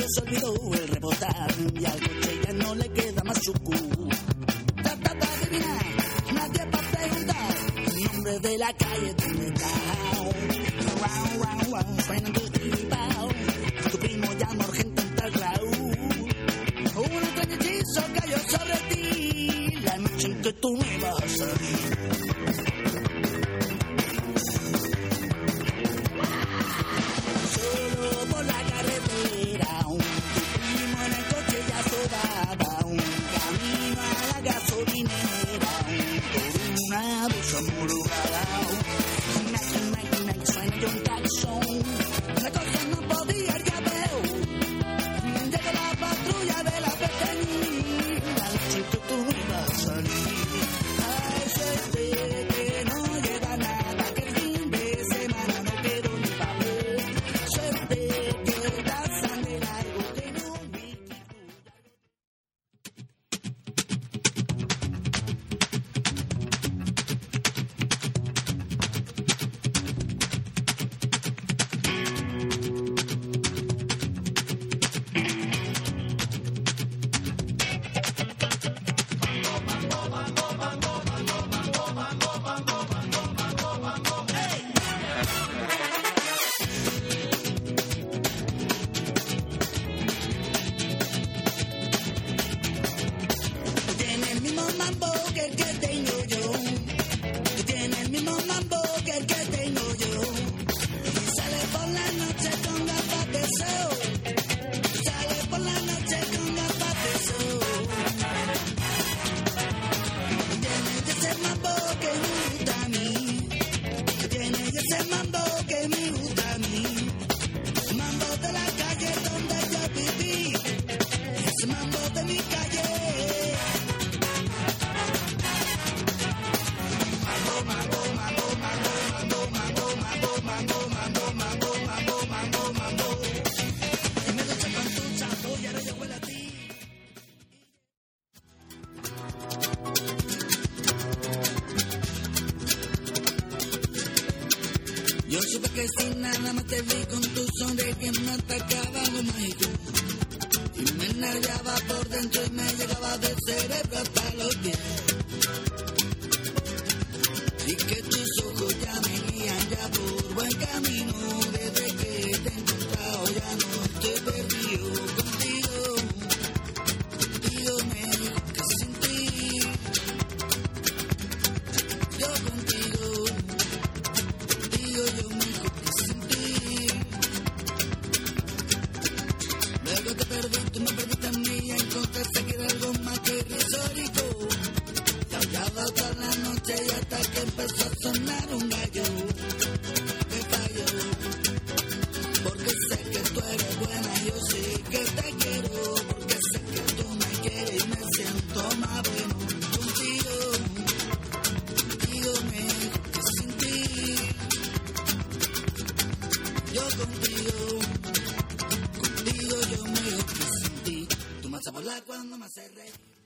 se olvidó el rebotar y al coche ya no le queda más chucu. Trata de adivinar, nadie va a preguntar el nombre de la calle donde está. Round, round, round, suena tu tripao. Tu primo llama urgente en tal Raúl. Un extraño hechizo cayó sobre ti la noche en que tú no ibas a salir. Yo supe que sin nada más te vi con tu sonrisa que me atacaba lo mágico y me enervaba por dentro y me llegaba del cerebro hasta los pies. Y que tus ojos ya me guían ya por buen camino. Desde que te he encontrado ya no estoy perdido. Contigo me dijo que sin ti. Yo contigo yo me dijo que sin ti. Luego te perdí, tú me perdiste a mí y encontraste que era algo más que risórico. Callaba toda la noche y hasta que empezó a sonar un gallo que falló. Porque sé que tú eres buena, yo sé que te quiero. Porque sé que tú me quieres y me siento más bueno. Contigo me dijo que sin ti. Yo contigo yo me dijo que sin ti. Tú me haces volar cuando me haces reír.